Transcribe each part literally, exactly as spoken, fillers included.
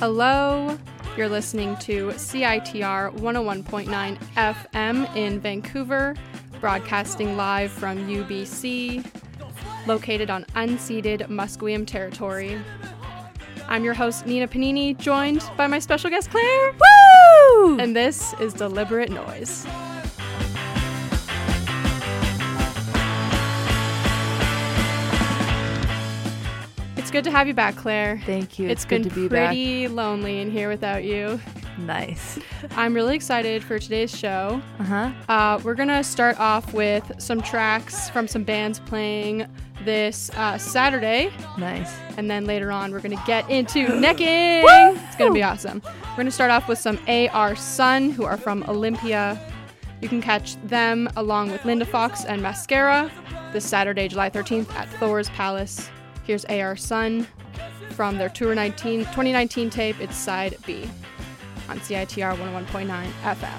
Hello, you're listening to C I T R one oh one point nine F M in Vancouver, broadcasting live from U B C, located on unceded Musqueam territory. I'm your host, Nina Panini, joined by my special guest, Claire. Woo! And this is Deliberate Noise. It's good to have you back, Claire. Thank you. It's, It's, been good to be pretty lonely in here without you. back. Nice. I'm really excited for today's show. Uh-huh. Uh, we're going to start off with some tracks from some bands playing this uh, Saturday. Nice. And then later on, we're going to get into necking. It's going to be awesome. We're going to start off with some A R Sun, who are from Olympia. You can catch them along with Linda Fox and Mascara this Saturday, July thirteenth at Thor's Palace. Here's A R Sun from their Tour nineteen, twenty nineteen tape. It's Side B on C I T R one oh one point nine F M.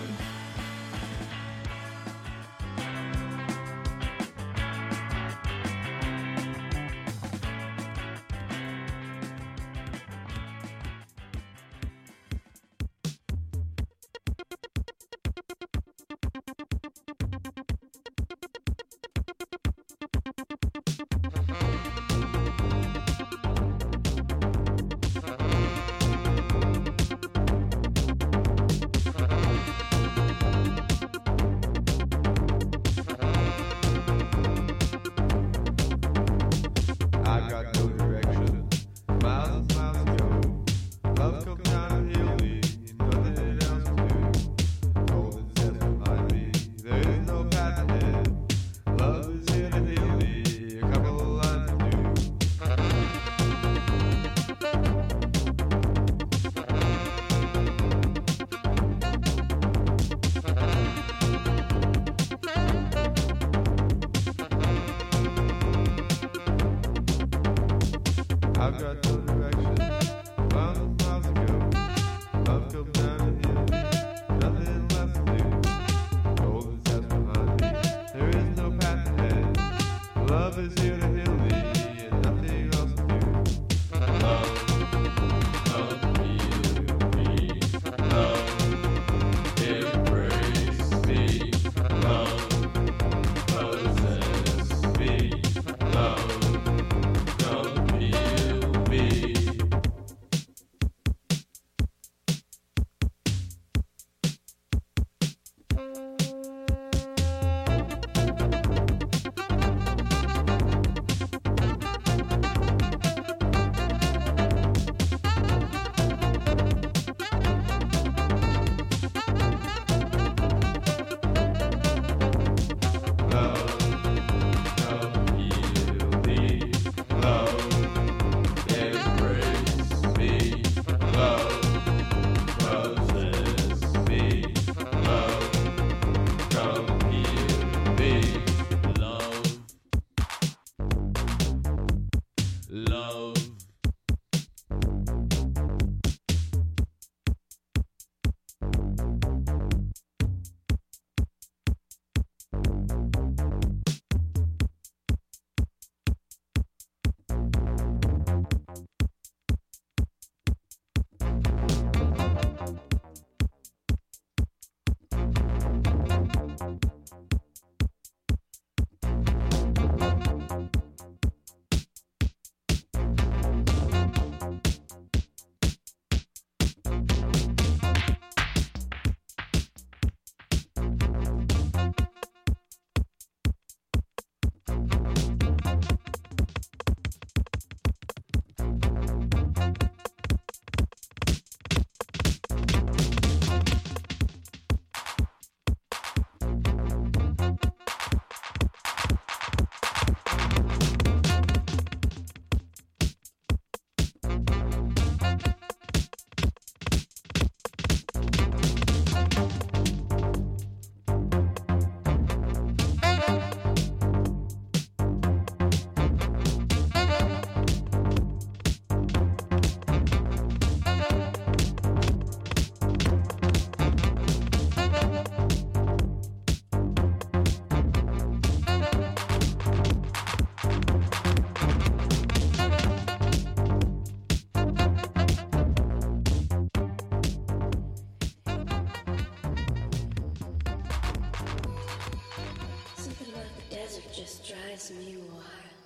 drives me wild.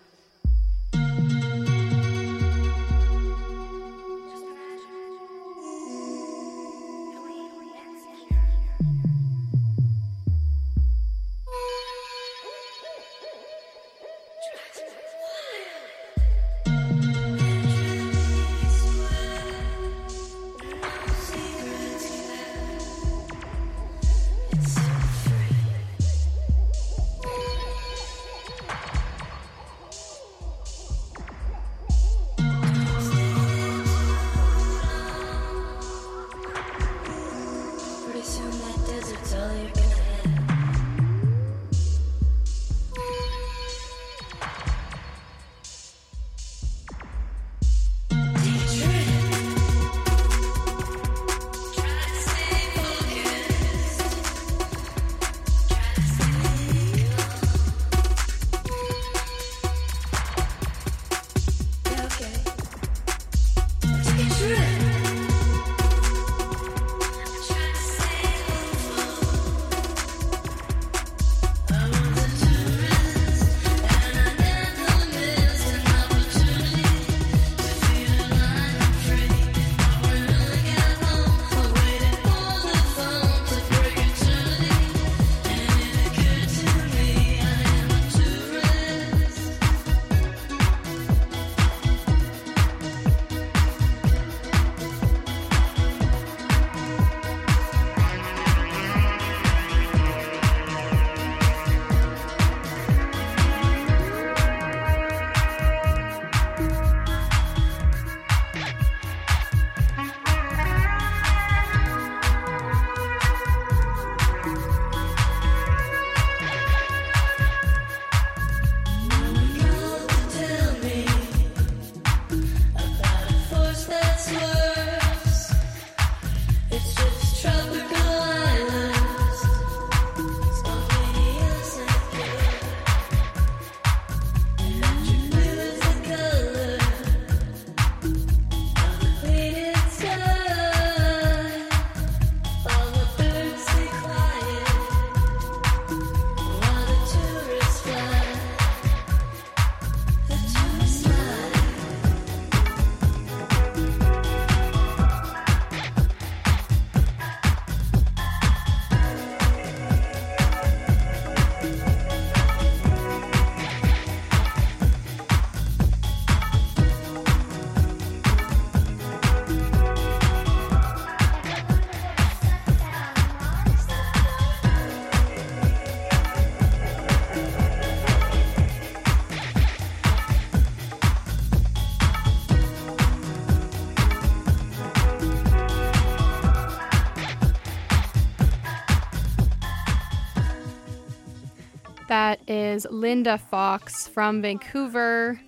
That is Linda Fox from Vancouver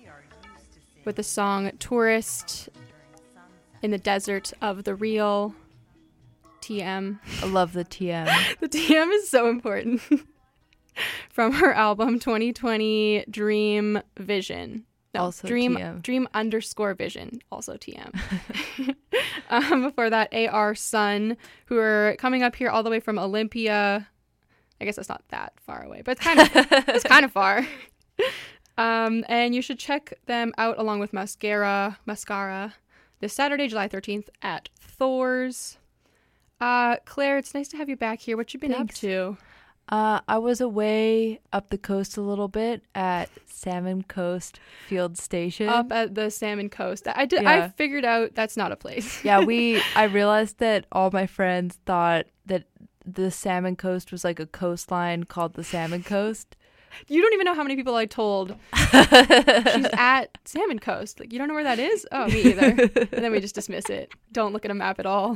with the song Tourist in the Desert of the Real. T M. I love the T M. The T M is so important. From her album twenty twenty Dream Vision. No, Also Dream, T M. Dream underscore Vision. Also T M. um, before that, A R Sun, who are coming up here all the way from Olympia. I guess that's not that far away, but it's kind of it's kind of far. Um, and you should check them out along with Mascara, Mascara this Saturday, July thirteenth at Thor's. Uh, Claire, it's nice to have you back here. What you been Thanks. up to? Uh, I was away up the coast a little bit at Salmon Coast Field Station. Up at the Salmon Coast. I did. Yeah. I figured out that's not a place. Yeah, we. I realized that all my friends thought that the Salmon Coast was like a coastline called the Salmon Coast. You don't even know how many people I told she's at Salmon Coast. Like, you don't know where that is? Oh, me either. And then we just dismiss it. Don't look at a map at all.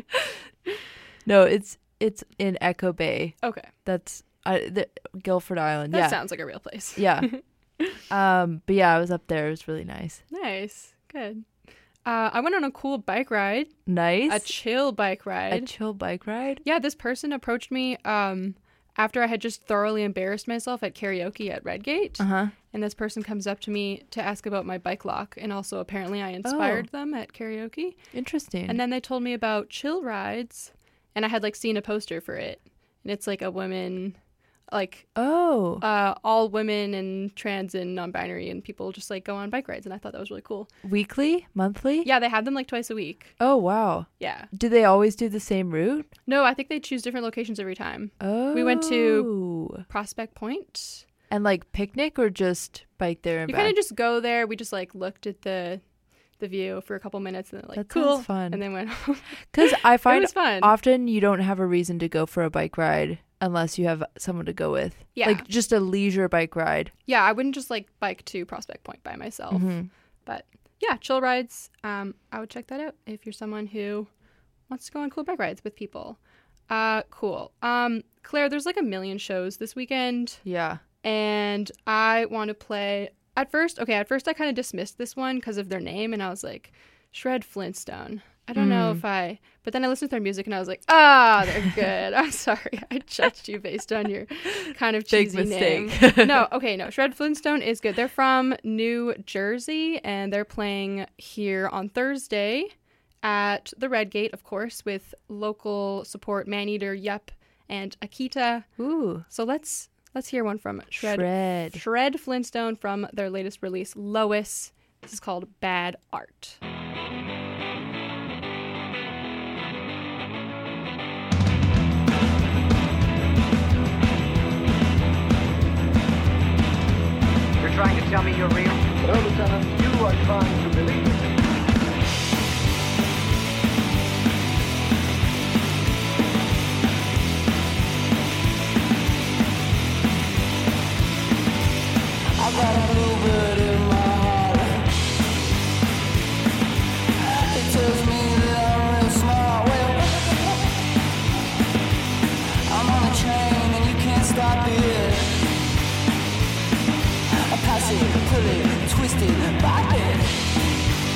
No, it's it's in Echo Bay. Okay. That's I, the, Guilford Island. That yeah. sounds like a real place. Yeah. um. But yeah, I was up there. It was really nice. Nice. Good. Uh, I went on a cool bike ride. Nice. A chill bike ride. A chill bike ride. Yeah, this person approached me um, after I had just thoroughly embarrassed myself at karaoke at Redgate. Uh huh. And this person comes up to me to ask about my bike lock. And also, apparently, I inspired Oh. them at karaoke. Interesting. And then they told me about chill rides. And I had, like, seen a poster for it. And it's, like, a woman like Oh. uh, all women and trans and non-binary and people just like go on bike rides, and I thought that was really cool. Weekly? Monthly? Yeah, they have them like twice a week. Oh, wow. Yeah. Do they always do the same route? No, I think they choose different locations every time. Oh. We went to Prospect Point. And like picnic or just bike there and You back? kind of just go there. We just like looked at the the view for a couple minutes and then like That cool, sounds fun. and then went home. Because I It find was fun. often you don't have a reason to go for a bike ride unless you have someone to go with. Yeah. Like just a leisure bike ride. Yeah, I wouldn't just like bike to Prospect Point by myself. Mhm. But yeah, chill rides. Um, I would check that out if you're someone who wants to go on cool bike rides with people. Uh, cool. Um, Claire, there's like a million shows this weekend, Yeah. and I want to play. At first, okay, at first I kind of dismissed this one because of their name, and I was like, Shred Flintstone. I don't know Mm. if I, but then I listened to their music and I was like, ah, they're good. I'm sorry, I judged you based on your kind of Big cheesy mistake. name. No, okay, no, Shred Flintstone is good. They're from New Jersey, and they're playing here on Thursday at the Red Gate, of course, with local support Maneater, Yep, and Akita. Ooh. So let's let's hear one from Shred Shred. Shred Flintstone from their latest release, Lois. This is called Bad Art. You're trying to tell me you're real? No, Lieutenant, you are trying to believe it. I got a bluebird in my heart. It tells me that I'm real smart. Well, I'm on a train and you can't stop it. I pass it, pull it, twist it, bop it.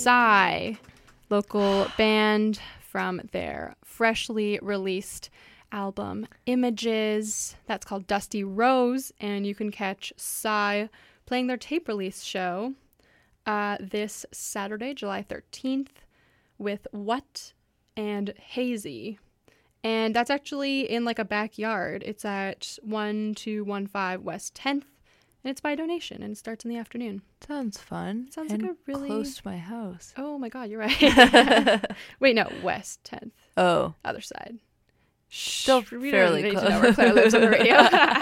Psy, local band from their freshly released album Images. That's called Dusty Rose, and you can catch Psy playing their tape release show uh, this Saturday, July thirteenth, with What and Hazy. And that's actually in like a backyard. It's at one two one five West tenth, and it's by donation, and it starts in the afternoon. Sounds fun. Sounds and like a really close to my house. Oh my god, you're right. Wait, no, West tenth, Oh, other side. still Shh, we fairly don't need close. to know where Claire lives on the radio.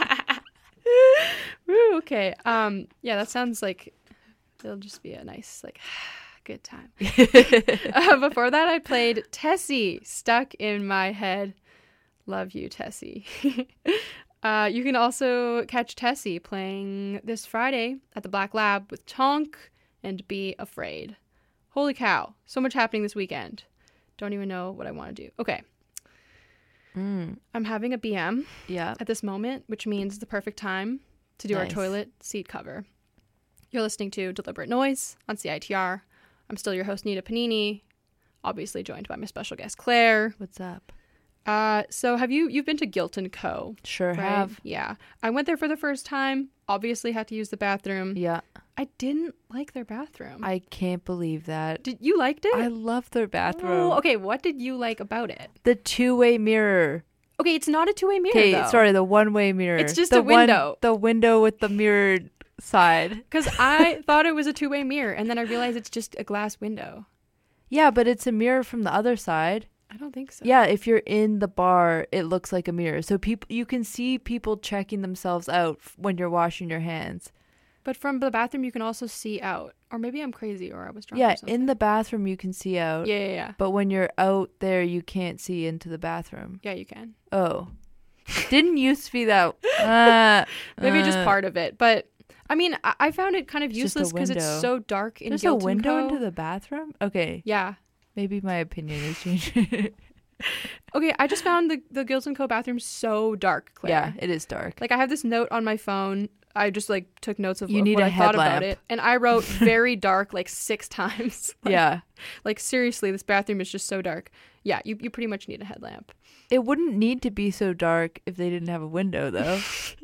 Woo, okay. Um, yeah, that sounds like it'll just be a nice, like, good time. uh, before that, I played Tessie, Stuck in My Head. Love you, Tessie. uh, you can also catch Tessie playing this Friday at the Black Lab with Tonk and Be Afraid. Holy cow, so much happening this weekend. Don't even know what I want to do. Okay. Mm, I'm having a B M yeah. at this moment, which means it's the perfect time to do our Nice. toilet seat cover. You're listening to Deliberate Noise on C I T R. I'm still your host, Nita Panini, obviously joined by my special guest, Claire. What's up? Uh, so have you, you've been to Guilt and Co, Sure right? have. Yeah. I went there for the first time, obviously had to use the bathroom. Yeah. I didn't like their bathroom. I can't believe that. Did you liked it? I love their bathroom. Oh, okay, what did you like about it? The two-way mirror. Okay, it's not a two-way mirror, Okay, though. sorry, the one-way mirror. It's just the a window. One, the window with the mirrored side. Because I thought it was a two-way mirror, and then I realized it's just a glass window. Yeah, but it's a mirror from the other side. I don't think so. Yeah, if you're in the bar, it looks like a mirror. So people, you can see people checking themselves out f- when you're washing your hands. But from the bathroom, you can also see out. Or maybe I'm crazy or I was drunk Yeah, or something. in the bathroom you can see out. Yeah, yeah, yeah. But when you're out there, you can't see into the bathroom. Yeah, you can. Oh. Didn't used to be that. Uh, Maybe just uh, part of it. But, I mean, I, I found it kind of It's just a useless because it's window. so dark in There's a Guilt and window Co. into the bathroom? Okay. Yeah. Maybe my opinion is changing. Okay, I just found the, the Guilt and Co. bathroom so dark, Claire. Yeah, it is dark. Like, I have this note on my phone. I just, like, took notes of, You of need what a I thought about headlamp. it. And I wrote very dark, like, six times. Like, Yeah. Like, seriously, this bathroom is just so dark. Yeah, you, you pretty much need a headlamp. It wouldn't need to be so dark if they didn't have a window, though.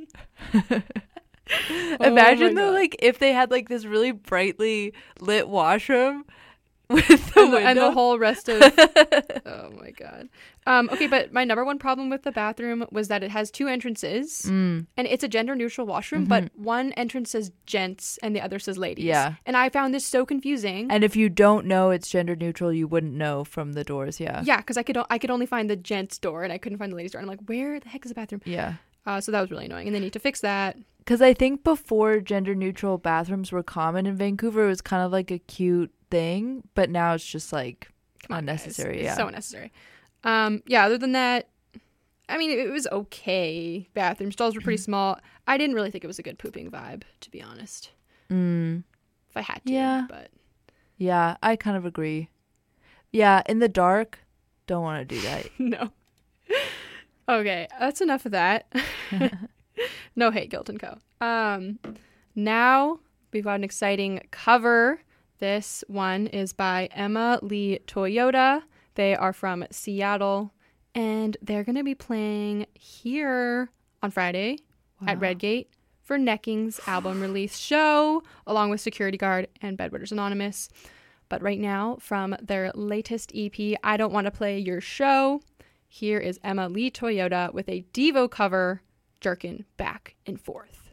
Imagine, my though, God. like, if they had, like, this really brightly lit washroom with the and, the, window. and the whole rest of oh my god um okay but my number one problem with the bathroom was that it has two entrances Mm, and it's a gender neutral washroom but one entrance says gents and the other says ladies. Yeah. And I found this so confusing. and if you don't know it's gender neutral, you wouldn't know from the doors, yeah. Yeah, because I could o- I could only find the gents door and I couldn't find the ladies door, and I'm like, where the heck is the bathroom? Yeah. Uh, so that was really annoying, and they need to fix that. Because I think before gender neutral bathrooms were common in Vancouver, it was kind of like a cute thing, but now it's just like Come on, guys. unnecessary. It's Yeah. so unnecessary. Um, yeah, other than that, I mean, it, it was okay. Bathroom stalls were pretty small. I didn't really think it was a good pooping vibe, to be honest. Mm, If I had to, Yeah. but yeah, I kind of agree. Yeah, in the dark, don't want to do that. no. Okay, that's enough of that. No hate, Guilt and Co. Um, now we've got an exciting cover. This one is by Emma Lee Toyota. They are from Seattle, and they're going to be playing here on Friday at Wow. Redgate for Necking's album release show, along with Security Guard and Bedwetters Anonymous. But right now, from their latest E P, I Don't Want to Play Your Show, here is Emma Lee Toyota with a Devo cover, Jerkin' Back and Forth.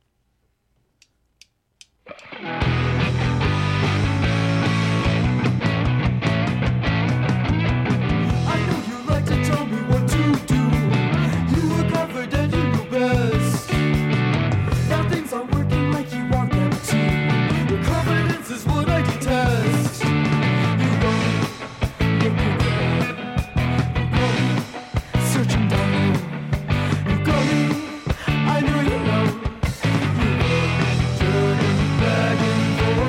I know you like to tell me what to do. You were confident you knew best. Now things aren't working like you want them to. Your confidence is what I detest. You go looking there. You go searching down low. You go I know you know. You go turning back and forth.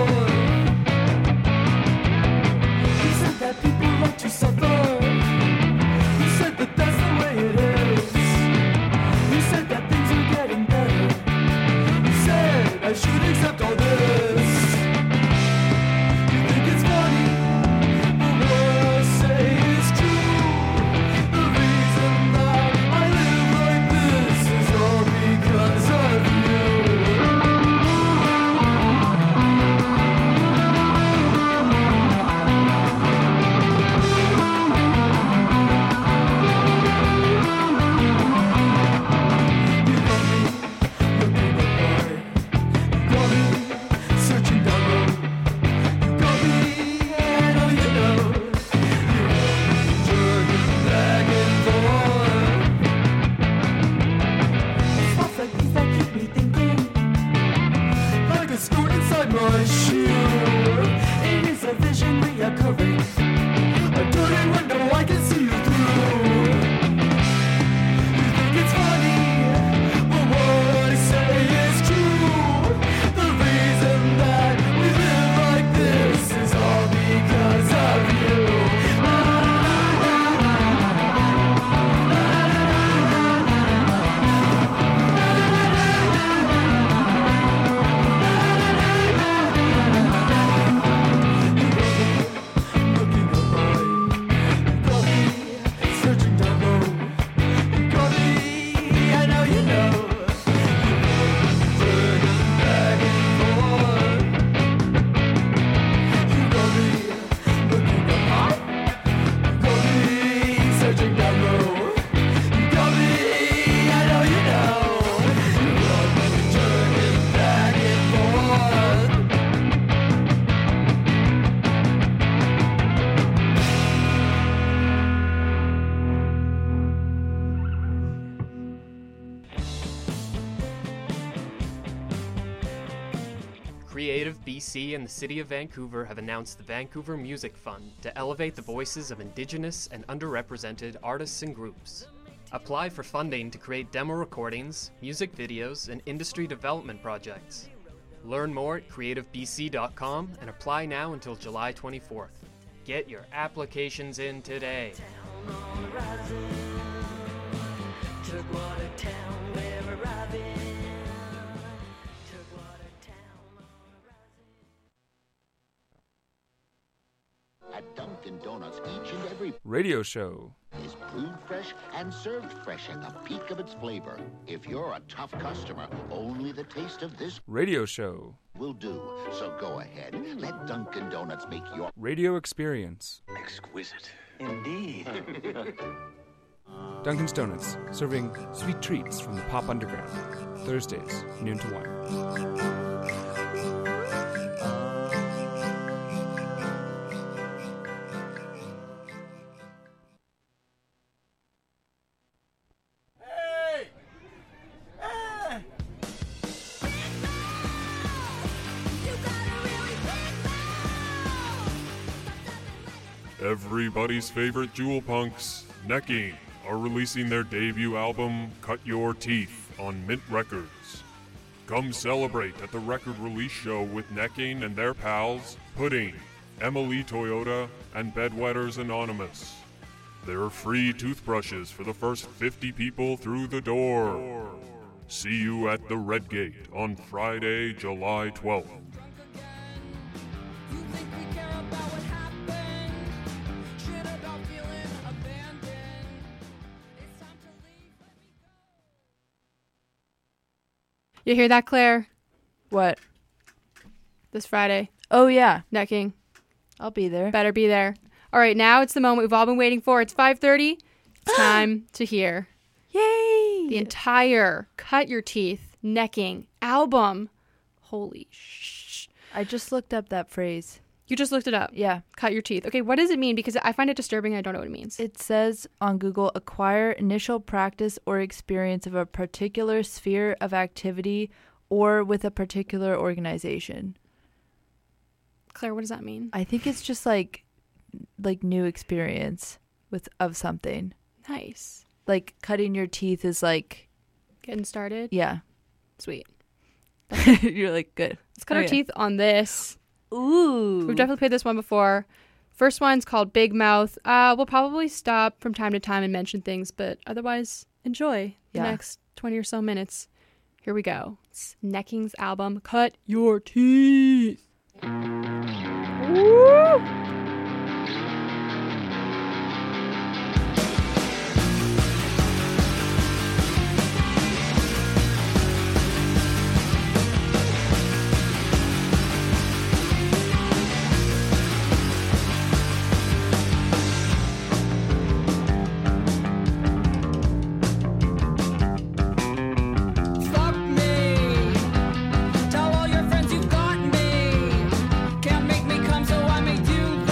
Creative B C and the City of Vancouver have announced the Vancouver Music Fund to elevate the voices of Indigenous and underrepresented artists and groups. Apply for funding to create demo recordings, music videos, and industry development projects. Learn more at creative b c dot com and apply now until July twenty-fourth. Get your applications in today. At Dunkin' Donuts, each and every Radio show. is brewed fresh and served fresh at the peak of its flavor. If you're a tough customer, only the taste of this Radio show. will do. So go ahead, let Dunkin' Donuts make your Radio experience. Exquisite. Indeed. Dunkin's Donuts, serving sweet treats from the Pop Underground. Thursdays, noon to one. Everybody's favorite Jewel Punks, Necking, are releasing their debut album, Cut Your Teeth, on Mint Records. Come celebrate at the record release show with Necking and their pals, Pudding, Emily Toyota, and Bedwetters Anonymous. There are free toothbrushes for the first fifty people through the door. See you at the Red Gate on Friday, July twelfth. You hear that, Claire? What? This Friday. Oh, yeah. Necking. I'll be there. Better be there. All right, now it's the moment we've all been waiting for. It's five thirty. It's time to hear Yay! the entire Cut Your Teeth Necking album. Holy sh! I just looked up that phrase. You just looked it up. Yeah. Cut your teeth. Okay, what does it mean? Because I find it disturbing. I don't know what it means. It says on Google, acquire initial practice or experience of a particular sphere of activity or with a particular organization. Claire, what does that mean? I think it's just like like new experience with of something. Nice. Like cutting your teeth is like, Getting started. yeah. Sweet. You're like, good. Let's cut Oh, our yeah. teeth on this. Ooh. We've definitely played this one before. First one's called Big Mouth. Uh, we'll probably stop from time to time and mention things, but otherwise, enjoy the Yeah. next twenty or so minutes. Here we go. It's Necking's album, Cut Your Teeth. Woo! Fuck me. Tell all your friends you've got me. Can't make me come, so I made you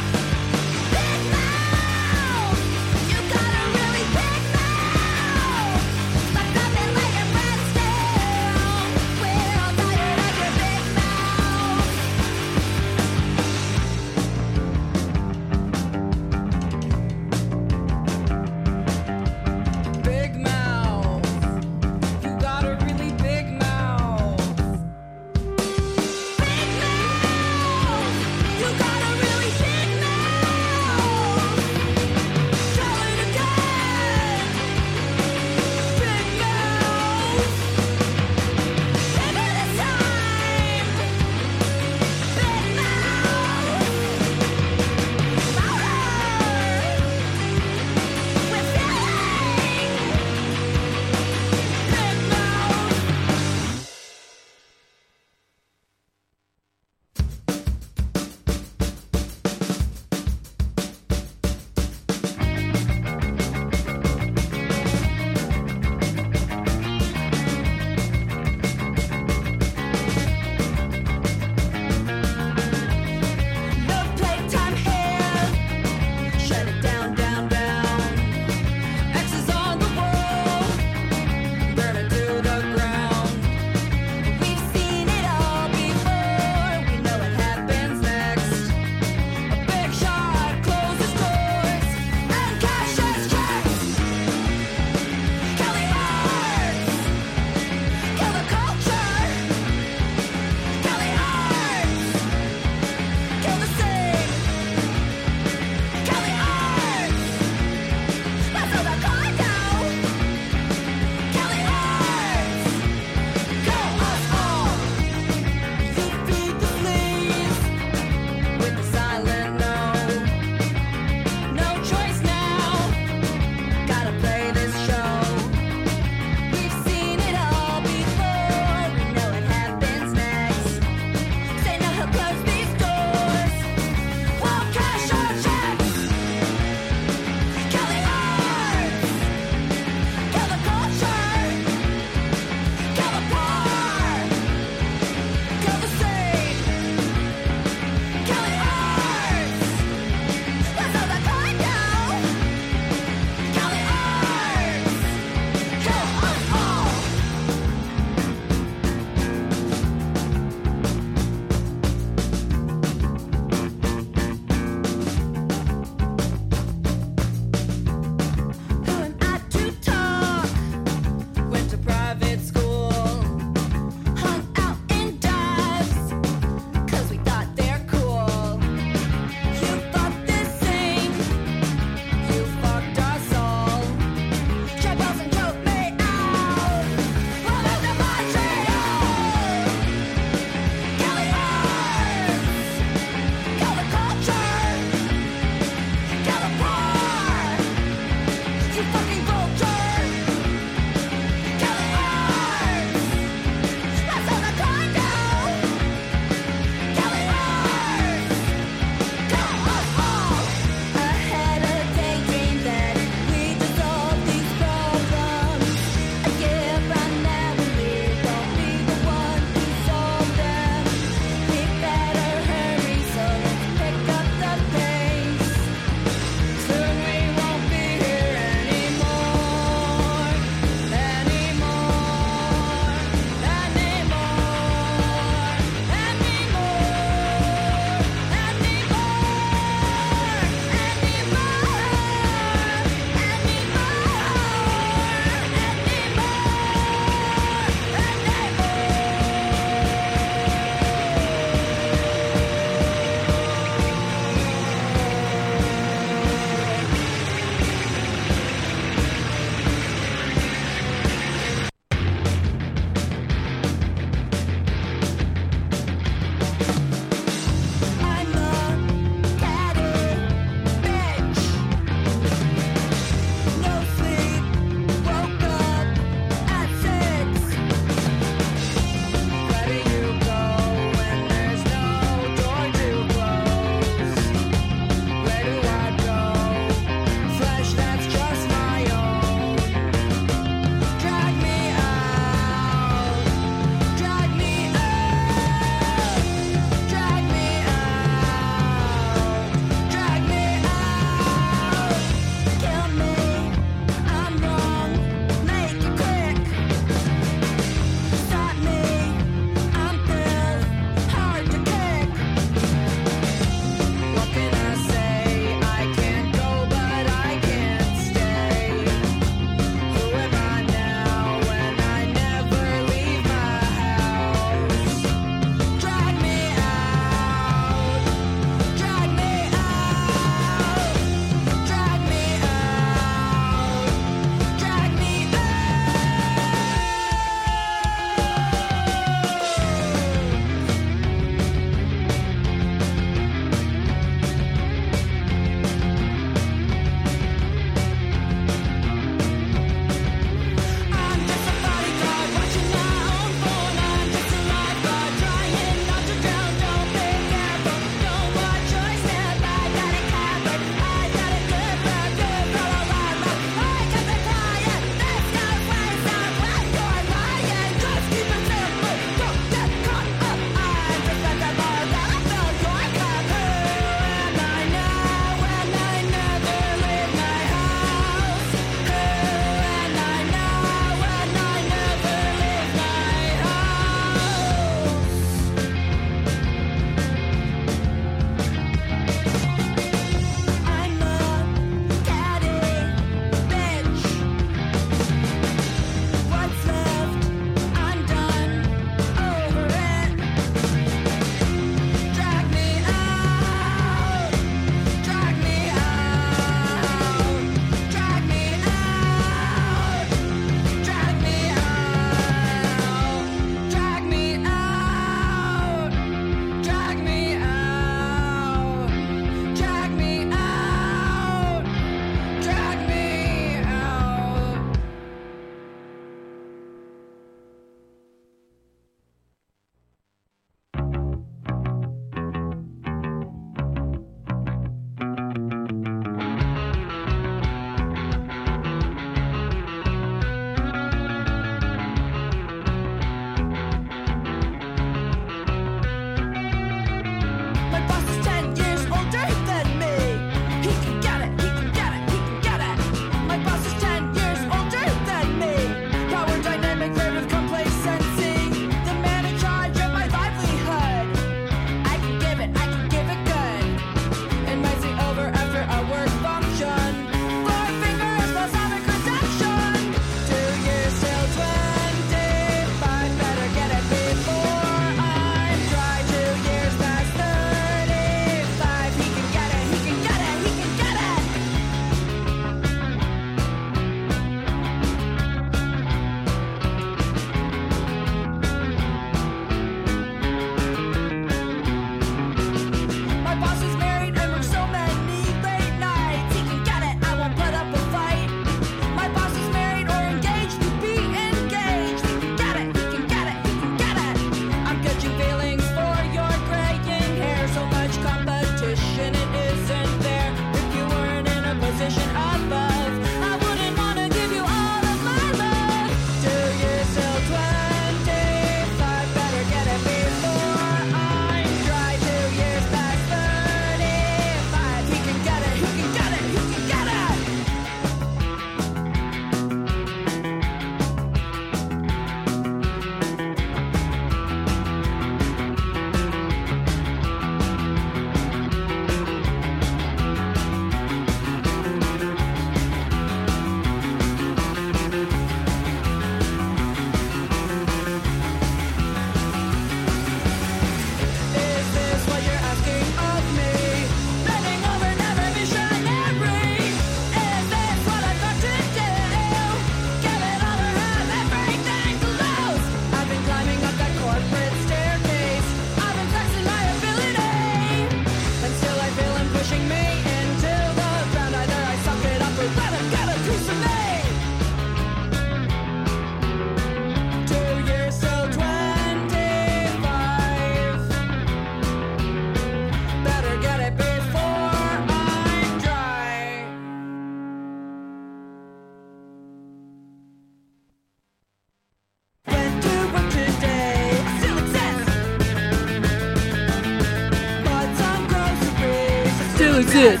exist.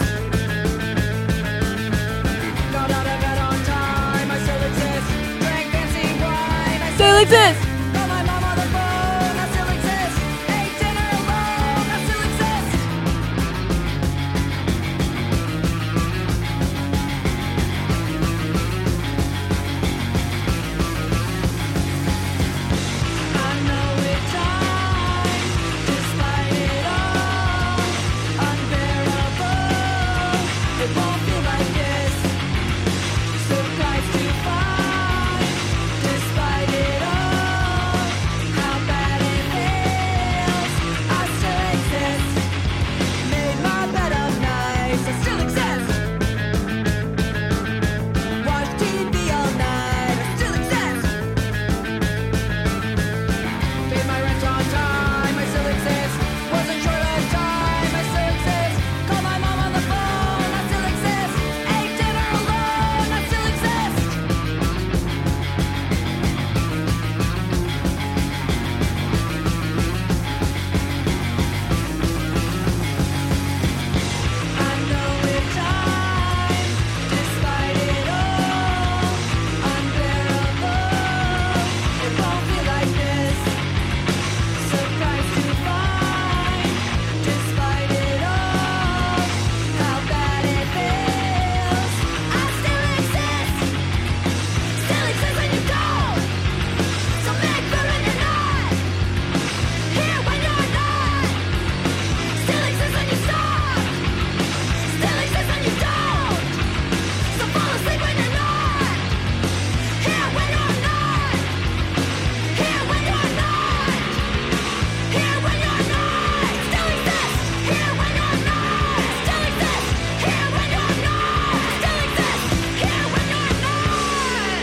Got out of bed on time, I still exist. Drank fancy wine, I Still exist. called my mom on the phone, I still exist. Ate dinner alone, I still exist. I know it's time, despite it all, unbearable. It won't feel like this. Surprised to find, despite it all, how bad it feels. I still exist. Made my bed of nights. I still exist. Watch T V all night. I still exist. Paid my rent on time. I still exist. Wasn't short of time. I still exist. Called my mom on the phone. I still exist. Ate dinner alone. I still exist. I know it's time, despite it all, unbearable. It won't feel like this. Surprised to find, despite it all, how bad it feels. I still exist. Still exist when you don't. So make good when you're not. Here when you're not. Still exist when you stop. Still exist when you don't. So fall asleep when you're not. Here when you're not. Here when you're not. Here when you're not. Still exist. Here when you're not. Still exist. Here when you're not. Still exist. Here when you're not.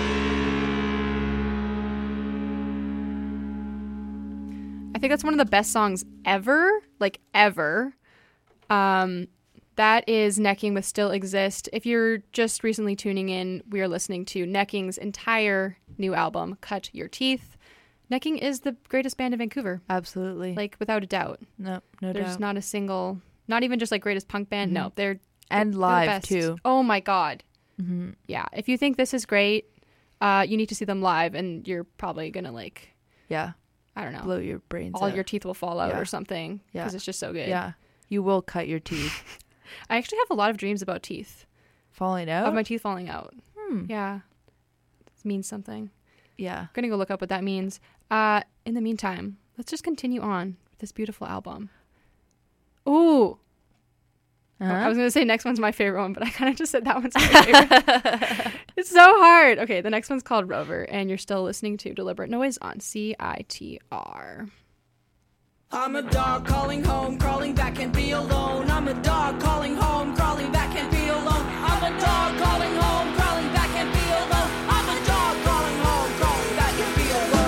I think that's one of the best songs ever, like ever. Um, that is Necking with Still Exist. If you're just recently tuning in, we are listening to Necking's entire new album, Cut Your Teeth. Necking is the greatest band in Vancouver, Absolutely. like without a doubt. no, no There's doubt. not a single, not even just like greatest punk band. No, they're And they're the live, best. too. Oh my god. Mm-hmm. Yeah, if you think this is great, uh, you need to see them live, and you're probably gonna like, Yeah. I don't know, Blow your brains all out. your teeth will fall out Yeah. or something Yeah. because it's just so good. Yeah. You will cut your teeth. I actually have a lot of dreams about teeth, Falling out? of my teeth falling out. Hmm. Yeah, it means something. Yeah. I'm gonna go look up what that means. Uh, in the meantime, let's just continue on with this beautiful album. Ooh. Uh-huh. I was going to say next one's my favorite one, but I kind of just said that one's my favorite. It's so hard. Okay, the next one's called Rover, and you're still listening to Deliberate Noise on C I T R. I'm a dog calling home, crawling back and be alone. I'm a dog calling home, crawling back and be alone. I'm a dog calling home, crawling back and be alone. I'm a dog calling home, crawling back and be alone.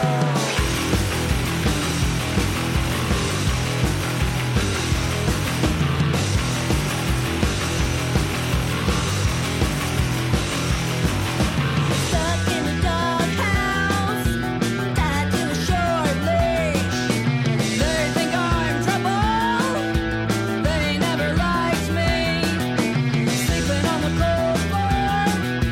Stuck in the doghouse, tied to a short leash. They think I'm trouble. They never liked me. Sleeping on the cold floor.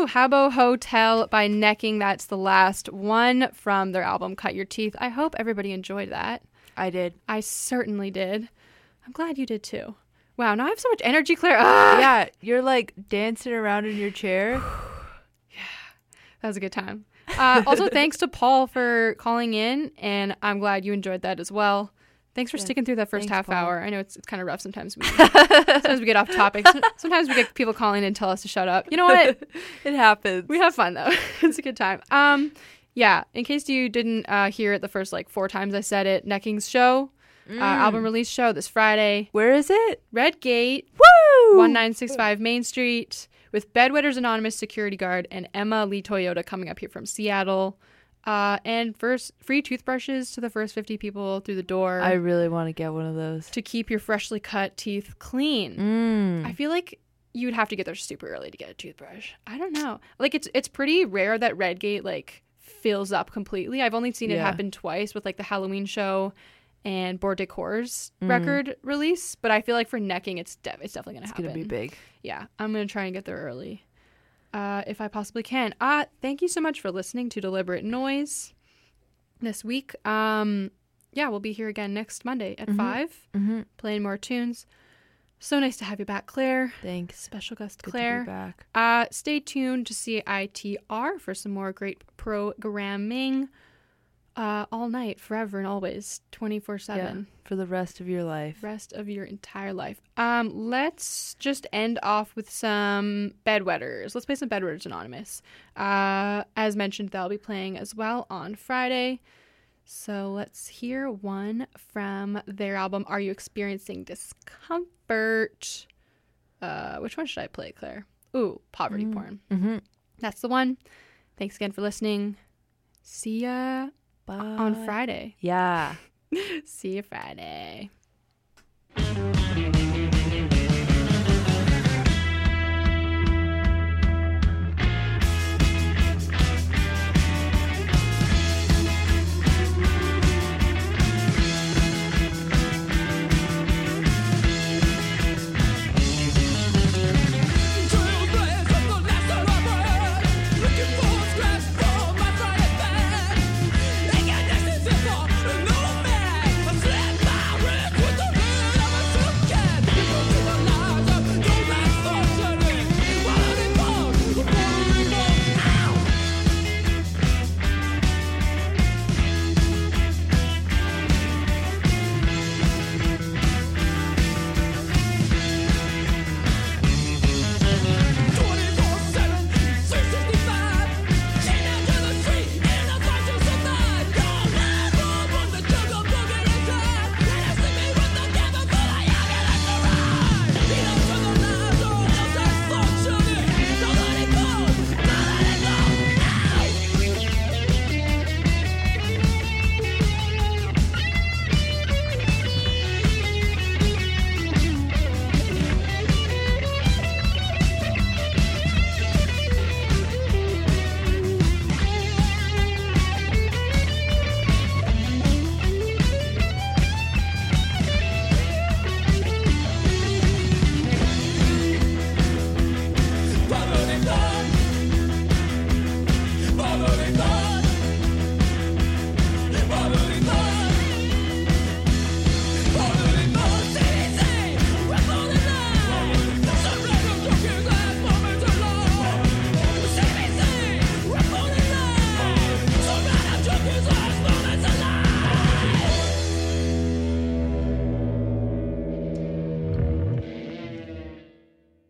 Habbo Hotel by Necking. That's the last one from their album Cut Your Teeth. I hope everybody enjoyed that. I did. I certainly did. I'm glad you did too. Wow, now I have so much energy, Claire. Ah! Yeah, you're like dancing around in your chair. Yeah, that was a good time. Uh, also, thanks to Paul for calling in, and I'm glad you enjoyed that as well. Thanks for yeah. sticking through that first Thanks, half Paul. hour. I know it's, it's kind of rough sometimes. We, sometimes we get off topic. Sometimes we get people calling in and tell us to shut up. You know what? It happens. We have fun, though. It's a good time. Um, yeah, in case you didn't uh, hear it the first, like, four times I said it, Necking's show, mm. uh, album release show this Friday. Where is it? Redgate. Woo! nineteen sixty-five Main Street, with Bedwetters Anonymous security guard and Emma Lee Toyota coming up here from Seattle. Uh, and first, free toothbrushes to the first fifty people through the door. I really want to get one of those. To keep your freshly cut teeth clean. Mm. I feel like you would have to get there super early to get a toothbrush. I don't know. Like, it's it's pretty rare that Redgate, like, fills up completely. I've only seen it Yeah. happen twice with, like, the Halloween show and Board Decor's Mm. record release. But I feel like for Necking, it's, de- it's definitely going to It's happen. going to be big. Yeah, I'm going to try and get there early. Uh, if I possibly can. Uh, thank you so much for listening to Deliberate Noise this week. Um, yeah, we'll be here again next Monday at Mhm. five, Mm-hmm. playing more tunes. So nice to have you back, Claire. Thanks. Special guest Good Claire. to be back. Uh, stay tuned to C I T R for some more great programming. Uh, all night, forever and always, twenty-four seven. Yeah, for the rest of your life. Rest of your entire life. Um, let's just end off with some Bedwetters. Let's play some Bedwetters Anonymous. Uh, as mentioned, they'll be playing as well on Friday. So let's hear one from their album, Are You Experiencing Discomfort? Uh, which one should I play, Claire? Ooh, Poverty Mm. Porn. Mm-hmm. That's the one. Thanks again for listening. See ya Bye. on Friday. Yeah. See you Friday.